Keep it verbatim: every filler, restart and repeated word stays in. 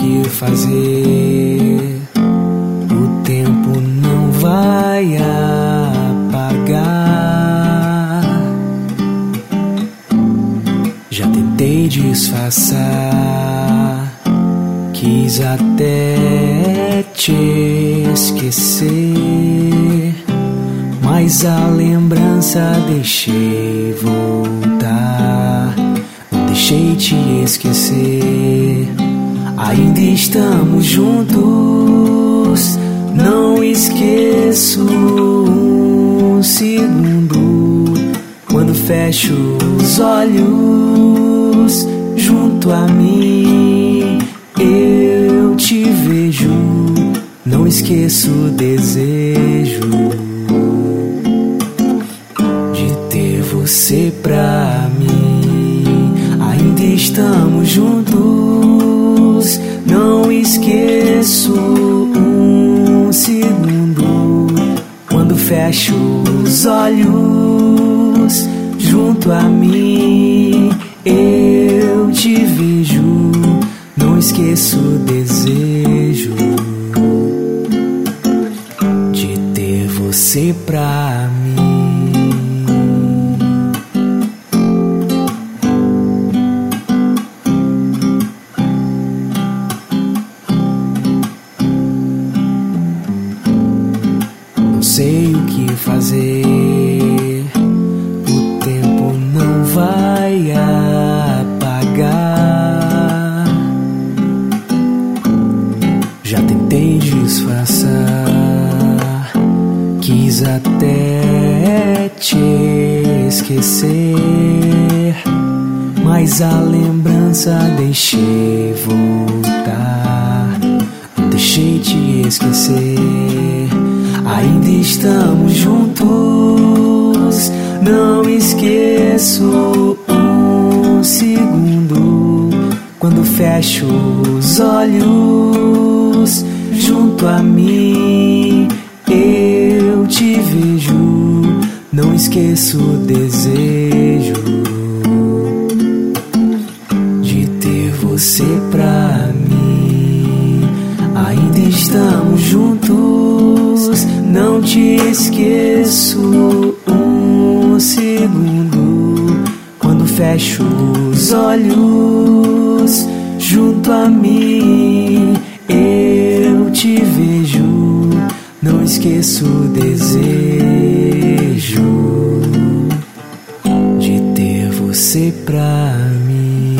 que fazer. O tempo não vai apagar. Já tentei disfarçar, quis até te esquecer, mas a lembrança deixei voltar. Não deixei te esquecer. Ainda estamos juntos. Não esqueço um segundo quando fecho os olhos. Junto a mim eu te vejo. Não esqueço o desejo de ter você pra mim. Ainda estamos juntos. Não esqueço um segundo quando fecho os olhos. Junto a mim eu te vejo. Não esqueço o desejo de ter você pra mim. Não sei o que fazer. O tempo não vai apagar. Já tentei disfarçar, quis até te esquecer, mas a lembrança deixei voltar. Não deixei te esquecer. Ainda estamos juntos. Não esqueço um segundo quando fecho os olhos. Junto a mim eu te vejo. Não esqueço o desejo de ter você pra mim. Ainda estamos juntos. Não te esqueço um segundo quando fecho os olhos. Junto a mim eu te vejo. Não esqueço o desejo de ter você pra mim.